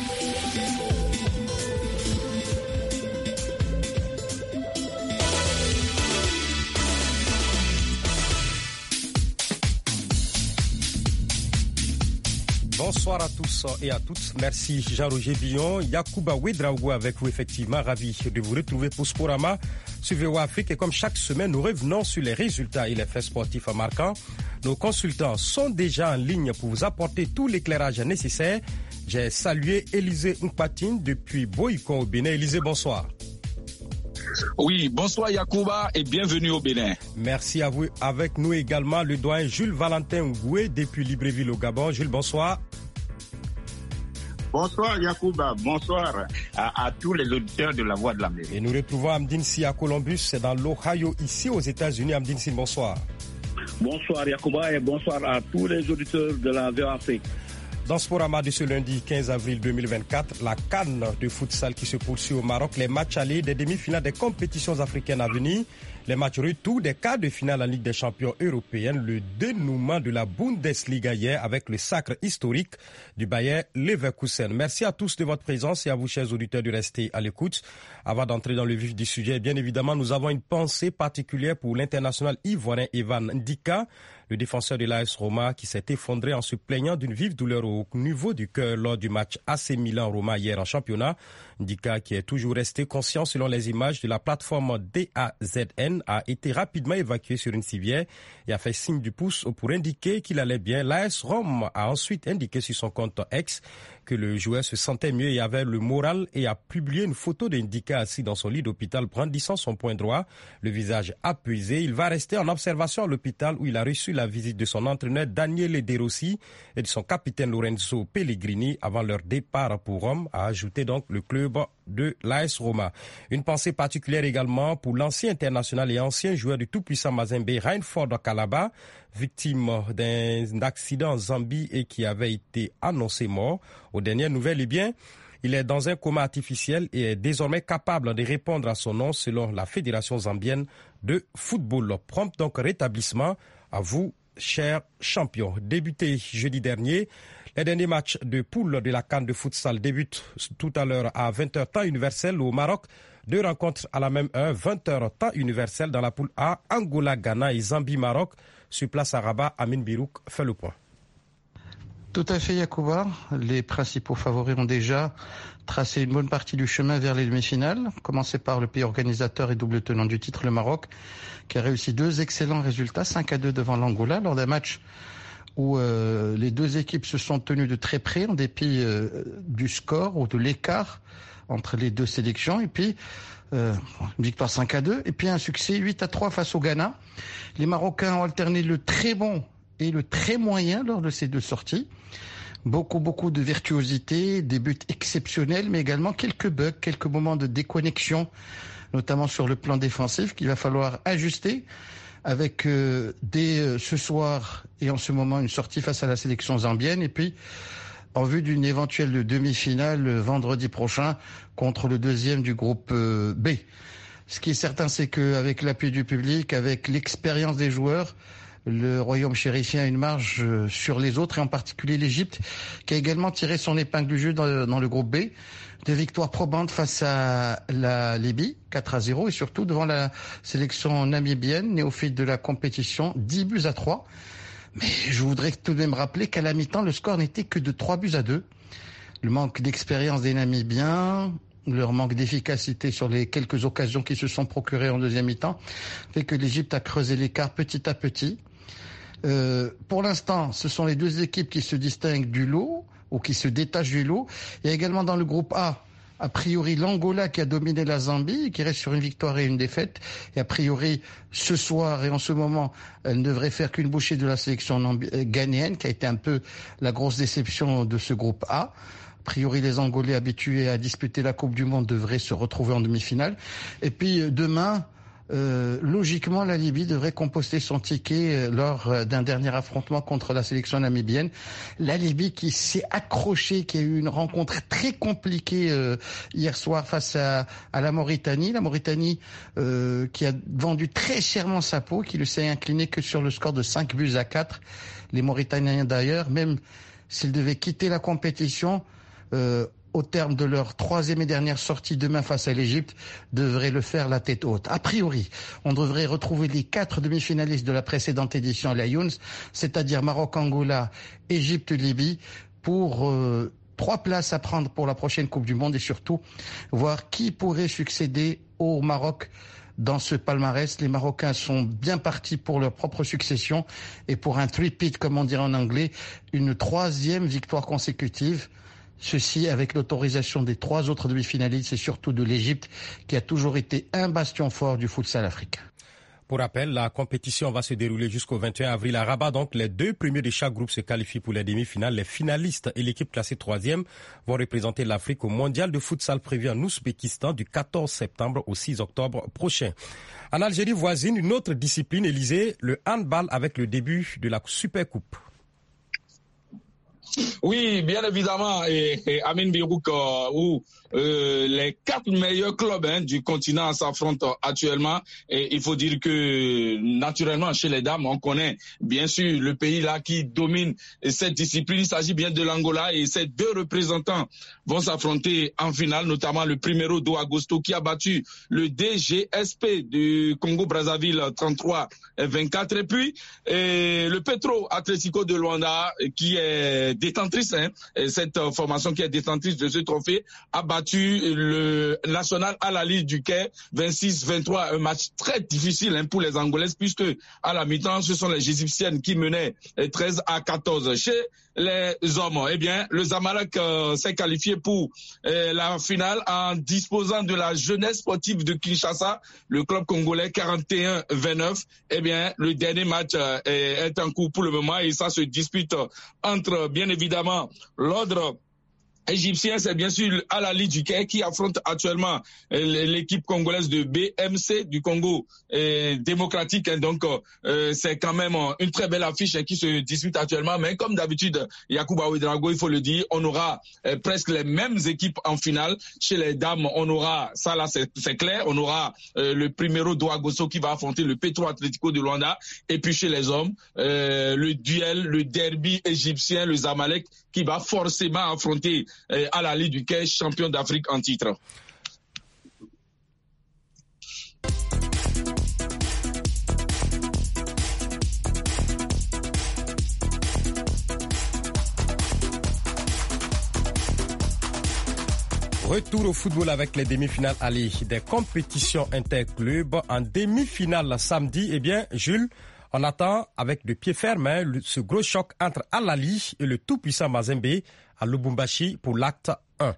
Bonsoir à tous et à toutes. Merci Jean-Roger Billon. Yacouba Ouedraogo avec vous, effectivement. Ravi de vous retrouver pour Sporama sur VOA Afrique. Et comme chaque semaine, nous revenons sur les résultats et les faits sportifs marquants. Nos consultants sont déjà en ligne pour vous apporter tout l'éclairage nécessaire. J'ai salué Élisée Nkpatine depuis Boïkon au Bénin. Élisée, bonsoir. Oui, bonsoir Yacouba et bienvenue au Bénin. Merci à vous. Avec nous également le doyen Jules Valentin Ngoué depuis Libreville au Gabon. Jules, bonsoir. Bonsoir Yacouba, bonsoir à tous les auditeurs de la Voix de l'Amérique. Et nous retrouvons Amdine Si à Columbus, c'est dans l'Ohio, ici aux États-Unis. Amdine Si, bonsoir. Bonsoir Yacouba et bonsoir à tous les auditeurs de la VOA Afrique. Dans Sporama de ce lundi 15 avril 2024, la CAN de futsal qui se poursuit au Maroc, les matchs allés des demi-finales des compétitions africaines à venir, les matchs retour des quarts de finale en Ligue des champions européenne, le dénouement de la Bundesliga hier avec le sacre historique du Bayer Leverkusen. Merci à tous de votre présence et à vous, chers auditeurs, de rester à l'écoute. Avant d'entrer dans le vif du sujet, bien évidemment, nous avons une pensée particulière pour l'international ivoirien Evan Ndika, le défenseur de l'AS Roma qui s'est effondré en se plaignant d'une vive douleur au niveau du cœur lors du match AC Milan-Roma hier en championnat. Ndika, qui est toujours resté conscient selon les images de la plateforme DAZN, a été rapidement évacué sur une civière et a fait signe du pouce pour indiquer qu'il allait bien. L'AS Rome a ensuite indiqué sur son compte X que le joueur se sentait mieux et avait le moral et a publié une photo d'Ndika assis dans son lit d'hôpital brandissant son poing droit, le visage apaisé. Il va rester en observation à l'hôpital où il a reçu la visite de son entraîneur Daniele De Rossi et de son capitaine Lorenzo Pellegrini avant leur départ pour Rome, a ajouté donc le club de l'AS Roma. Une pensée particulière également pour l'ancien international et ancien joueur du tout-puissant Mazembe, Reinford Kalaba, victime d'un accident en Zambie et qui avait été annoncé mort. Aux dernières nouvelles, eh bien, il est dans un coma artificiel et est désormais capable de répondre à son nom selon la Fédération zambienne de football. Prompt donc rétablissement à vous, chers champions. Débuté jeudi dernier, les derniers matchs de poule de la CAN de futsal débutent tout à l'heure à 20h temps universel au Maroc. Deux rencontres à la même heure, 20h temps universel dans la poule A, Angola, Ghana et Zambie-Maroc. Sur place à Rabat, Amin Birouk fait le point. Tout à fait, Yacouba. Les principaux favoris ont déjà tracé une bonne partie du chemin vers les demi-finales. Commencé par le pays organisateur et double tenant du titre, le Maroc, qui a réussi deux excellents résultats, 5-2 devant l'Angola, lors d'un match où les deux équipes se sont tenues de très près, en dépit du score ou de l'écart entre les deux sélections. Et puis, une victoire 5-2, et puis un succès 8-3 face au Ghana. Les Marocains ont alterné le très bon et le très moyen lors de ces deux sorties. Beaucoup de virtuosité, des buts exceptionnels, mais également quelques bugs, quelques moments de déconnexion, notamment sur le plan défensif, qu'il va falloir ajuster avec dès ce soir et en ce moment une sortie face à la sélection zambienne, et puis en vue d'une éventuelle demi-finale vendredi prochain contre le deuxième du groupe B. Ce qui est certain, c'est qu'avec l'appui du public, avec l'expérience des joueurs, le royaume chérifien a une marge sur les autres, et en particulier l'Égypte, qui a également tiré son épingle du jeu dans le groupe B. Des victoires probantes face à la Libye, 4-0, et surtout devant la sélection namibienne, néophyte de la compétition, 10-3. Mais je voudrais tout de même rappeler qu'à la mi-temps, le score n'était que de 3-2. Le manque d'expérience des Namibiens, leur manque d'efficacité sur les quelques occasions qui se sont procurées en deuxième mi-temps, fait que l'Égypte a creusé l'écart petit à petit. Pour l'instant, ce sont les deux équipes qui se distinguent du lot, ou qui se détachent du lot. Il y a également dans le groupe A priori l'Angola qui a dominé la Zambie, qui reste sur une victoire et une défaite. Et a priori, ce soir et en ce moment, elle ne devrait faire qu'une bouchée de la sélection ghanéenne, qui a été un peu la grosse déception de ce groupe A. A priori, les Angolais habitués à disputer la Coupe du Monde devraient se retrouver en demi-finale. Et puis demain, logiquement, la Libye devrait composter son ticket lors d'un dernier affrontement contre la sélection namibienne. La Libye qui s'est accrochée, qui a eu une rencontre très compliquée hier soir face à la Mauritanie. La Mauritanie qui a vendu très chèrement sa peau, qui ne s'est incliné que sur le score de 5-4. Les Mauritaniens d'ailleurs, même s'ils devaient quitter la compétition, au terme de leur troisième et dernière sortie demain face à l'Égypte, devraient le faire la tête haute. A priori, on devrait retrouver les 4 demi-finalistes de la précédente édition à la Younes, c'est-à-dire Maroc-Angola, Égypte-Libye, pour 3 places à prendre pour la prochaine Coupe du Monde et surtout voir qui pourrait succéder au Maroc dans ce palmarès. Les Marocains sont bien partis pour leur propre succession et pour un three-peat, comme on dirait en anglais, une 3e victoire consécutive. Ceci avec l'autorisation des 3 autres demi-finalistes et surtout de l'Égypte qui a toujours été un bastion fort du futsal africain. Pour rappel, la compétition va se dérouler jusqu'au 21 avril à Rabat. Donc, les 2 premiers de chaque groupe se qualifient pour les demi-finales. Les finalistes et l'équipe classée 3e vont représenter l'Afrique au mondial de futsal prévu en Ouzbékistan du 14 septembre au 6 octobre prochain. En Algérie voisine, une autre discipline, Élysée, le handball avec le début de la Supercoupe. Oui, bien évidemment, et Amin Birouk, où les 4 meilleurs clubs du continent s'affrontent actuellement. Et il faut dire que, naturellement, chez les dames, on connaît bien sûr le pays là qui domine cette discipline. Il s'agit bien de l'Angola et ces 2 représentants vont s'affronter en finale, notamment le Primero do Agosto qui a battu le DGSP du Congo-Brazzaville 33-24. Et puis, le Petro Atlético de Luanda qui est détentrice, cette formation qui est détentrice de ce trophée, a battu le National Al-Ahly du Caire 26-23, un match très difficile pour les Angolaises puisque à la mi-temps, ce sont les Égyptiennes qui menaient 13-14. Chez les hommes, eh bien, le Zamalek s'est qualifié pour la finale en disposant de la jeunesse sportive de Kinshasa, le club congolais 41-29. Eh bien, le dernier match est en cours pour le moment et ça se dispute entre, bien évidemment, l'ordre égyptien, c'est bien sûr Al-Ahly du Caire qui affronte actuellement l'équipe congolaise de BMC du Congo démocratique. Donc, c'est quand même une très belle affiche qui se dispute actuellement. Mais comme d'habitude, Yacouba Ouedraogo, il faut le dire, on aura presque les mêmes équipes en finale. Chez les dames, on aura, ça là c'est clair, on aura le Primero do Agosto qui va affronter le Petro Atlético de Luanda. Et puis chez les hommes, le duel, le derby égyptien, le Zamalek, qui va forcément affronter Al-Ahly du Caire, champion d'Afrique en titre. Retour au football avec les demi-finales aller des compétitions interclubs. En demi-finale samedi, eh bien, Jules, on attend avec de pied ferme ce gros choc entre Al-Ahly et le tout-puissant Mazembe à Lubumbashi pour l'acte 1.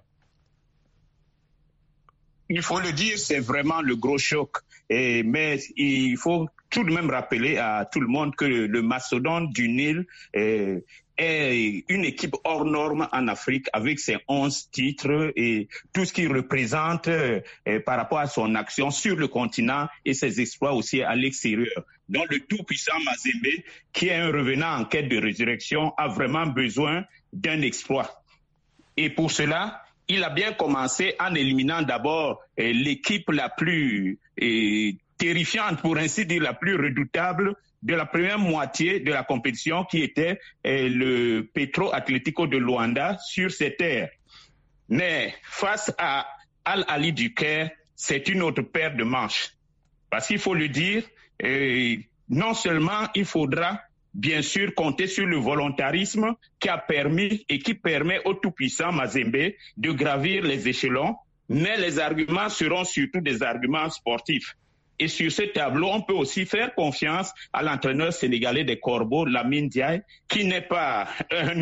Il faut le dire, c'est vraiment le gros choc. Mais il faut tout de même rappeler à tout le monde que le Mastodonte du Nil est une équipe hors norme en Afrique avec ses 11 titres et tout ce qu'il représente par rapport à son action sur le continent et ses exploits aussi à l'extérieur. Donc le tout-puissant Mazembe, qui est un revenant en quête de résurrection, a vraiment besoin d'un exploit. Et pour cela, il a bien commencé en éliminant d'abord l'équipe la plus terrifiante, pour ainsi dire, la plus redoutable de la première moitié de la compétition qui était le Petro Atlético de Luanda sur ses terres. Mais face à Al-Ahly du Caire, c'est une autre paire de manches. Parce qu'il faut le dire, non seulement il faudra bien sûr compter sur le volontarisme qui a permis et qui permet au tout-puissant Mazembe de gravir les échelons, mais les arguments seront surtout des arguments sportifs. Et sur ce tableau, on peut aussi faire confiance à l'entraîneur sénégalais des Corbeaux, Lamine Diaye, qui n'est pas un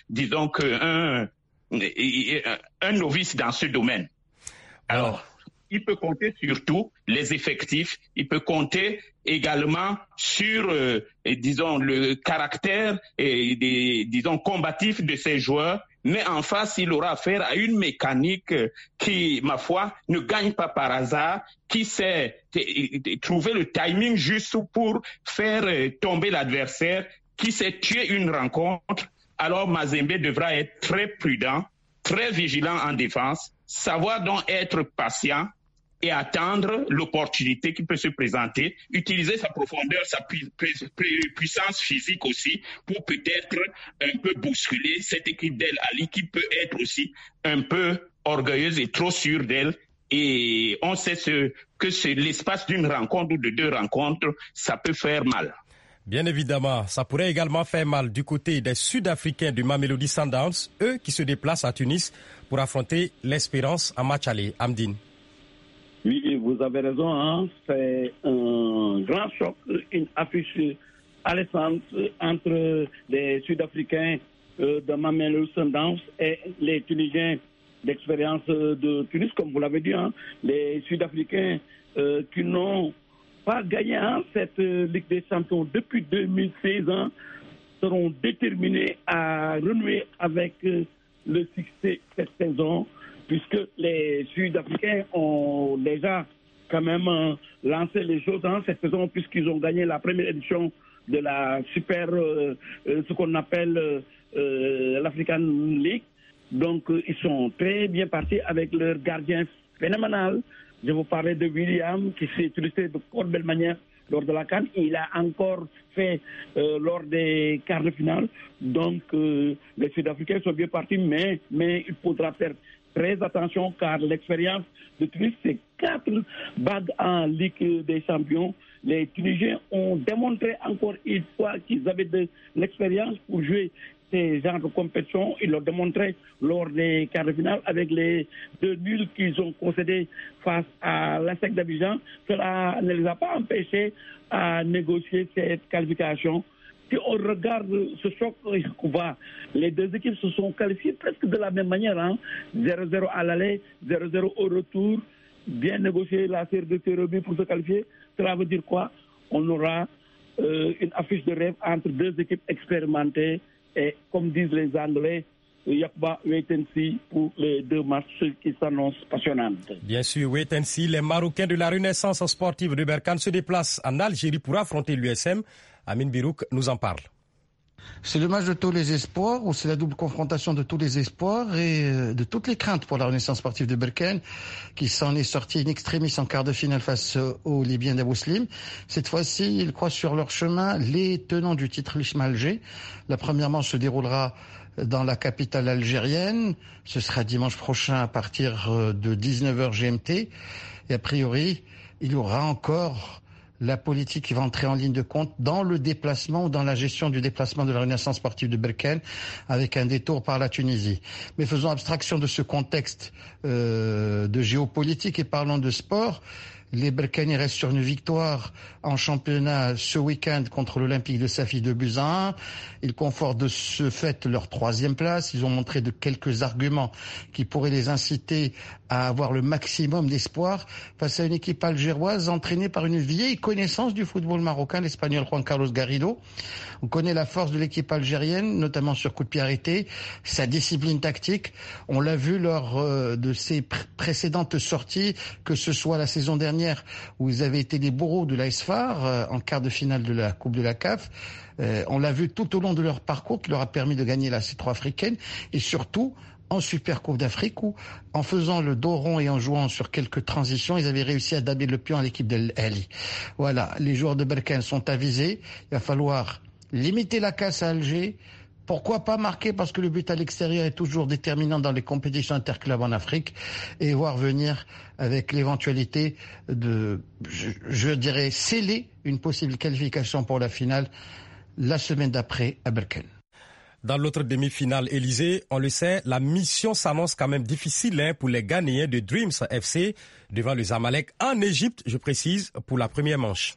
novice dans ce domaine. Alors, il peut compter surtout les effectifs, il peut compter également sur, le caractère combatif de ces joueurs, mais en face, il aura affaire à une mécanique qui, ma foi, ne gagne pas par hasard, qui sait trouver le timing juste pour faire tomber l'adversaire, qui sait tuer une rencontre. Alors Mazembe devra être très prudent, très vigilant en défense, savoir donc être patient, et attendre l'opportunité qui peut se présenter, utiliser sa profondeur, sa puissance physique aussi pour peut-être un peu bousculer cette équipe d'El Ali qui peut être aussi un peu orgueilleuse et trop sûre d'elle. Et on sait que c'est l'espace d'une rencontre ou de 2 rencontres, ça peut faire mal. Bien évidemment, ça pourrait également faire mal du côté des Sud-Africains du Mamelodi Sundowns, eux qui se déplacent à Tunis pour affronter l'Espérance en match aller. Amdine. Oui, vous avez raison, hein. C'est un grand choc, une affiche alléchante entre les Sud-Africains de Mamelodi Sundowns et les Tunisiens d'expérience de Tunis, comme vous l'avez dit, hein. Les Sud-Africains qui n'ont pas gagné cette Ligue des Champions depuis 2016 seront déterminés à renouer avec le succès cette saison, puisque les Sud-Africains ont déjà quand même lancé les choses cette saison, puisqu'ils ont gagné la première édition de la Super, ce qu'on appelle l'African League. Donc, ils sont très bien partis avec leur gardien phénoménal. Je vous parlais de William, qui s'est utilisé de fort belle manière lors de la CAN. Il a encore fait lors des quarts de finale. Donc, les Sud-Africains sont bien partis, mais il faudra faire très attention, car l'expérience de Tunis, c'est 4 bagues en Ligue des Champions. Les Tunisiens ont démontré encore une fois qu'ils avaient de l'expérience pour jouer ces genres de compétition. Ils l'ont démontré lors des quarts de finale avec les 2 nuls qu'ils ont concédés face à l'ASEC d'Abidjan. Cela ne les a pas empêchés à négocier cette qualification. Si on regarde ce choc, les 2 équipes se sont qualifiées presque de la même manière. 0-0 à l'aller, 0-0 au retour. Bien négocier la série de tirs au but pour se qualifier. Cela veut dire quoi? On aura une affiche de rêve entre 2 équipes expérimentées. Et comme disent les Anglais, Yakuba, wait and see pour les 2 matchs qui s'annoncent passionnantes. Bien sûr, wait and see. Les Marocains de la Renaissance sportive de Berkane se déplacent en Algérie pour affronter l'USM. Amine Birouk nous en parle. C'est le match de tous les espoirs, ou c'est la double confrontation de tous les espoirs et de toutes les craintes pour la Renaissance sportive de Berkane, qui s'en est sorti in extremis en quart de finale face aux Libyens d'Abou Slim. Cette fois-ci, ils croisent sur leur chemin les tenants du titre l'ISM Alger. La première manche se déroulera dans la capitale algérienne. Ce sera dimanche prochain à partir de 19h GMT. Et a priori, il y aura encore la politique qui va entrer en ligne de compte dans le déplacement ou dans la gestion du déplacement de la Renaissance sportive de Berkane, avec un détour par la Tunisie. Mais faisons abstraction de ce contexte de géopolitique et parlons de sport. Les Berkanais restent sur une victoire en championnat ce week-end contre l'Olympique de Safi de buts à 1. Ils confortent de ce fait leur 3e place. Ils ont montré de quelques arguments qui pourraient les inciter à avoir le maximum d'espoir face à une équipe algéroise entraînée par une vieille connaissance du football marocain, l'Espagnol Juan Carlos Garrido. On connaît la force de l'équipe algérienne, notamment sur coup de pied arrêté, sa discipline tactique. On l'a vu lors de ses précédentes sorties, que ce soit la saison dernière où ils avaient été les bourreaux de l'AS FAR en quart de finale de la Coupe de la CAF. On l'a vu tout au long de leur parcours qui leur a permis de gagner la C3 africaine et surtout en Super Coupe d'Afrique où, en faisant le dos rond et en jouant sur quelques transitions, ils avaient réussi à daber le pion à l'équipe d'El Ali. Voilà, les joueurs de Berkane sont avisés. Il va falloir limiter la casse à Alger. Pourquoi pas marquer, parce que le but à l'extérieur est toujours déterminant dans les compétitions interclubs en Afrique, et voir venir avec l'éventualité de, je dirais, sceller une possible qualification pour la finale la semaine d'après à Berkane. Dans l'autre demi-finale, Élysée, on le sait, la mission s'annonce quand même difficile pour les Ghanéens de Dreams FC devant le Zamalek en Égypte, je précise, pour la première manche.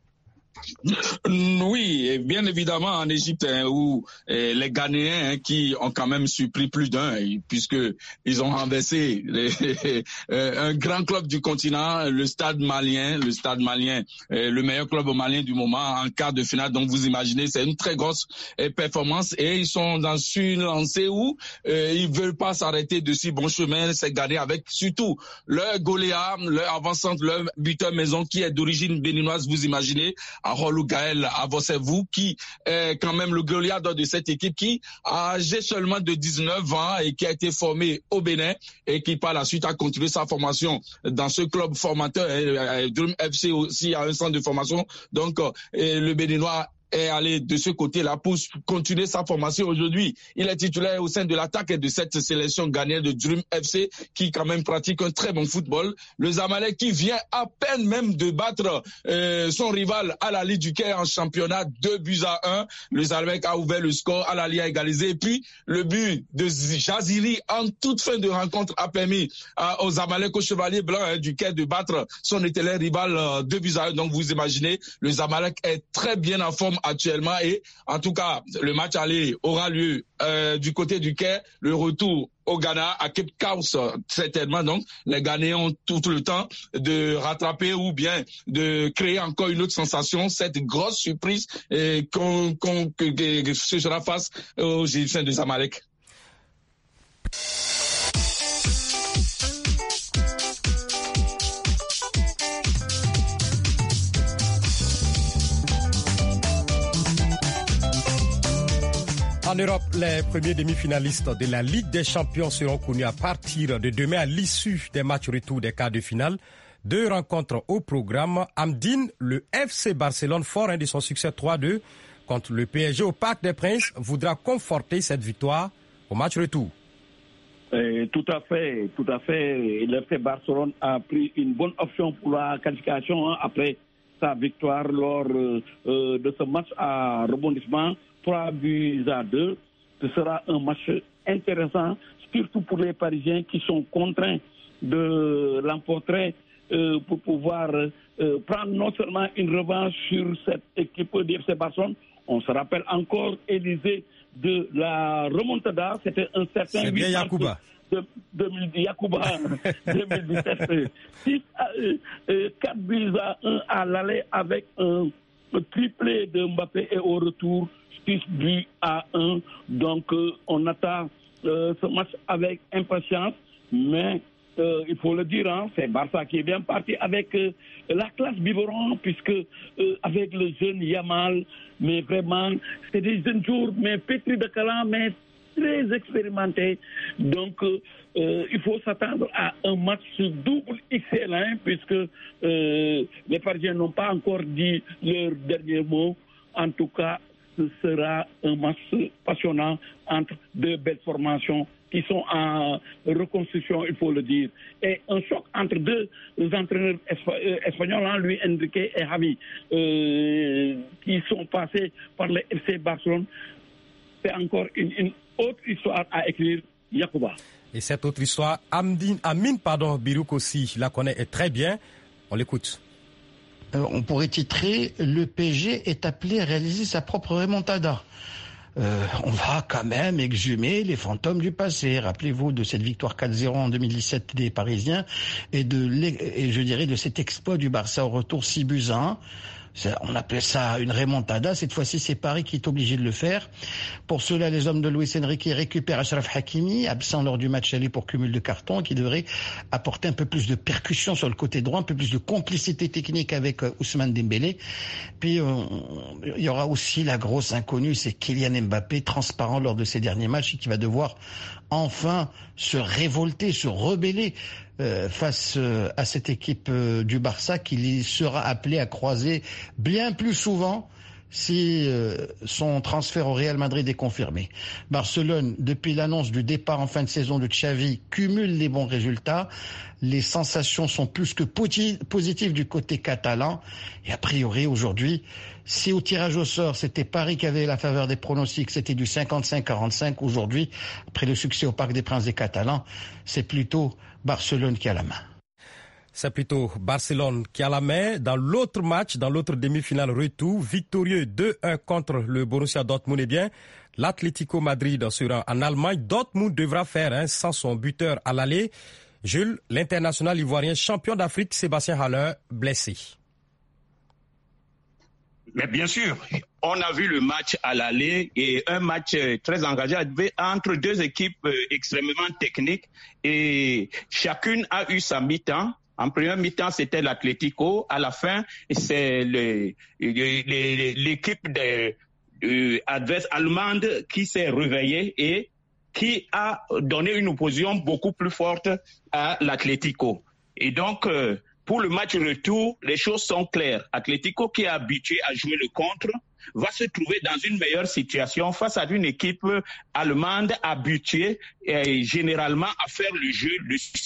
Oui, et bien évidemment en Égypte où les Ghanéens qui ont quand même surpris plus d'un puisque ils ont renversé un grand club du continent, le Stade Malien, le meilleur club malien du moment en quart de finale. Donc vous imaginez, c'est une très grosse performance et ils sont dans une lancée où ils veulent pas s'arrêter de si bon chemin, c'est Ghanéens avec surtout leur goléa, leur avant-centre, leur buteur maison qui est d'origine béninoise, vous imaginez. Arolou Gaël Avosevou, qui est quand même le Goliath de cette équipe, qui a âgé seulement de 19 ans et qui a été formé au Bénin et qui par la suite a continué sa formation dans ce club formateur. Dream FC aussi a un centre de formation. Donc, le Béninois est allé de ce côté-là pour continuer sa formation. Aujourd'hui, il est titulaire au sein de l'attaque de cette sélection ghanéenne de Dream FC qui quand même pratique un très bon football. Le Zamalek qui vient à peine même de battre son rival Al-Ahly du Caire en championnat 2-1. Le Zamalek a ouvert le score, Al-Ahly a égalisé. Et puis, le but de Jaziri en toute fin de rencontre a permis au Zamalek, au Chevalier Blanc du Caire de battre son éternel rival 2-1. Donc, vous imaginez, le Zamalek est très bien en forme actuellement et en tout cas le match aller aura lieu du côté du Caire, le retour au Ghana à Cape Coast certainement. Donc les Ghanéens ont tout le temps de rattraper ou bien de créer encore une autre sensation, cette grosse surprise que ce sera face aux Égyptiens de Zamalek. En Europe, les premiers demi-finalistes de la Ligue des Champions seront connus à partir de demain à l'issue des matchs retour des quarts de finale. 2 rencontres au programme. Amdine, le FC Barcelone, fort de son succès 3-2 contre le PSG au Parc des Princes, voudra conforter cette victoire au match retour. Tout à fait. Le FC Barcelone a pris une bonne option pour la qualification après sa victoire lors de ce match à rebondissement. 3-2. Ce sera un match intéressant, surtout pour les Parisiens qui sont contraints de l'emporter pour pouvoir prendre non seulement une revanche sur cette équipe du FC Barcelone. On se rappelle encore, Élysée, de la remontada. C'était un certain 8 mars Yacouba. 2017. 4-1 à l'aller avec un triplé de Mbappé et au retour 6-1. Donc on attend ce match avec impatience, mais il faut le dire, c'est Barça qui est bien parti avec la classe biberon, puisque avec le jeune Yamal, mais vraiment c'est des jeunes joueurs, mais pétris de talent, mais très expérimentés. Donc il faut s'attendre à un match double excellent, puisque les Parisiens n'ont pas encore dit leur dernier mot. En tout cas, ce sera un match passionnant entre 2 belles formations qui sont en reconstruction, il faut le dire. Et un choc entre 2 entraîneurs espagnols, Luis Enrique et Xavi, qui sont passés par le FC Barcelone. C'est encore une autre histoire à écrire, Yacouba. Et cette autre histoire, Amine Birouk aussi la connaît très bien. On l'écoute. On pourrait titrer « Le PSG est appelé à réaliser sa propre remontada ». On va quand même exhumer les fantômes du passé. Rappelez-vous de cette victoire 4-0 en 2017 des Parisiens et je dirais de cet exploit du Barça au retour 6-1. On appelait ça une remontada. Cette fois-ci, c'est Paris qui est obligé de le faire. Pour cela, les hommes de Luis Enrique récupèrent Achraf Hakimi, absent lors du match aller pour cumul de cartons, qui devrait apporter un peu plus de percussion sur le côté droit, un peu plus de complicité technique avec Ousmane Dembélé. Puis, il y aura aussi la grosse inconnue, c'est Kylian Mbappé, transparent lors de ses derniers matchs et qui va devoir enfin se révolter, se rebeller face à cette équipe du Barça qu'il sera appelé à croiser bien plus souvent si son transfert au Real Madrid est confirmé. Barcelone, depuis l'annonce du départ en fin de saison de Xavi, cumule les bons résultats. Les sensations sont plus que positives du côté catalan. Et a priori, aujourd'hui, si au tirage au sort, c'était Paris qui avait la faveur des pronostics, c'était du 55-45. Aujourd'hui, après le succès au Parc des Princes des Catalans, c'est plutôt Barcelone qui a la main. C'est plutôt Barcelone qui a la main. Dans l'autre match, dans l'autre demi-finale retour, victorieux 2-1 contre le Borussia Dortmund, eh bien, l'Atlético Madrid sera en Allemagne. Dortmund devra faire sans son buteur à l'aller. Jules, l'international ivoirien champion d'Afrique, Sébastien Haller, blessé. Mais bien sûr, on a vu le match à l'aller et un match très engagé entre 2 équipes extrêmement techniques et chacune a eu sa mi-temps. En première mi-temps, c'était l'Atlético. À la fin, c'est l'équipe adverse allemande qui s'est réveillée et qui a donné une opposition beaucoup plus forte à l'Atlético. Et donc, pour le match retour, les choses sont claires. Atlético, qui est habitué à jouer le contre, va se trouver dans une meilleure situation face à une équipe allemande habituée généralement à faire le jeu de